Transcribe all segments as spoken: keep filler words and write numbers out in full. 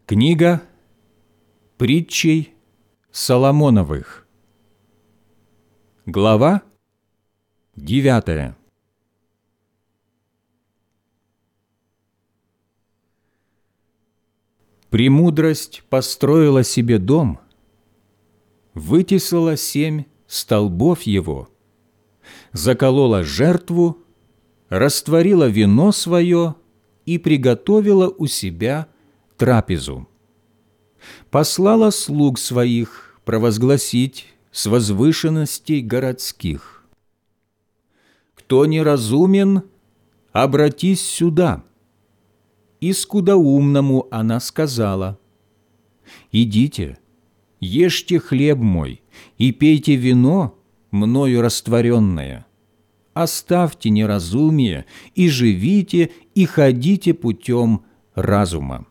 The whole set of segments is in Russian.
Книга притчей Соломоновых. Глава девятая. Премудрость построила себе дом, вытесала семь столбов его, заколола жертву, растворила вино свое и приготовила у себя трапезу. Послала слуг своих провозгласить с возвышенностей городских: «Кто неразумен, обратись сюда». И скудоумному она сказала: «Идите, ешьте хлеб мой и пейте вино, мною растворенное. Оставьте неразумие и живите, и ходите путем разума».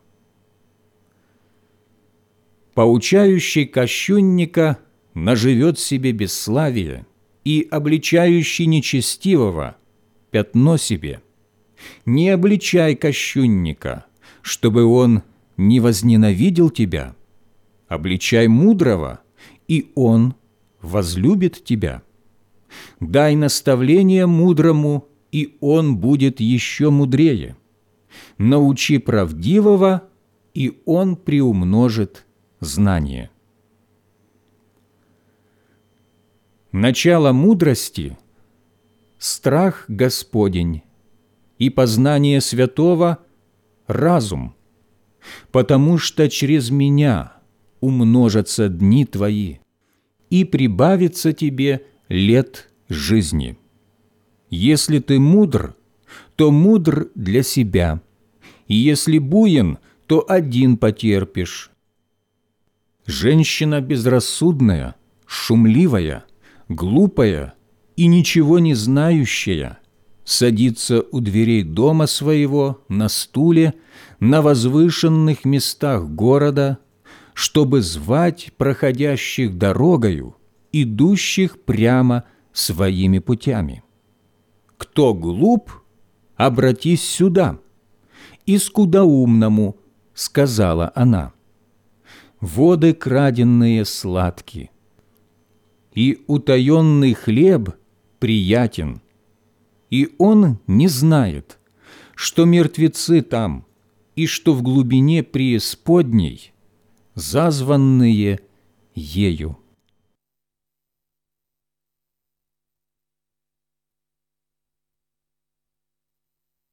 Поучающий кощунника наживет себе бесславие, и обличающий нечестивого пятно себе. Не обличай кощунника, чтобы он не возненавидел тебя. Обличай мудрого, и он возлюбит тебя. Дай наставление мудрому, и он будет еще мудрее. Научи правдивого, и он приумножит знание. Начало мудрости – страх Господень, и познание святого – разум, потому что через меня умножатся дни твои, и прибавится тебе лет жизни. Если ты мудр, то мудр для себя, и если буен, то один потерпишь. Женщина безрассудная, шумливая, глупая и ничего не знающая садится у дверей дома своего на стуле на возвышенных местах города, чтобы звать проходящих дорогою, идущих прямо своими путями. Кто глуп, обратись сюда, и скудоумному сказала она: воды краденные сладки, и утаенный хлеб приятен, и он не знает, что мертвецы там, и что в глубине преисподней зазванные ею.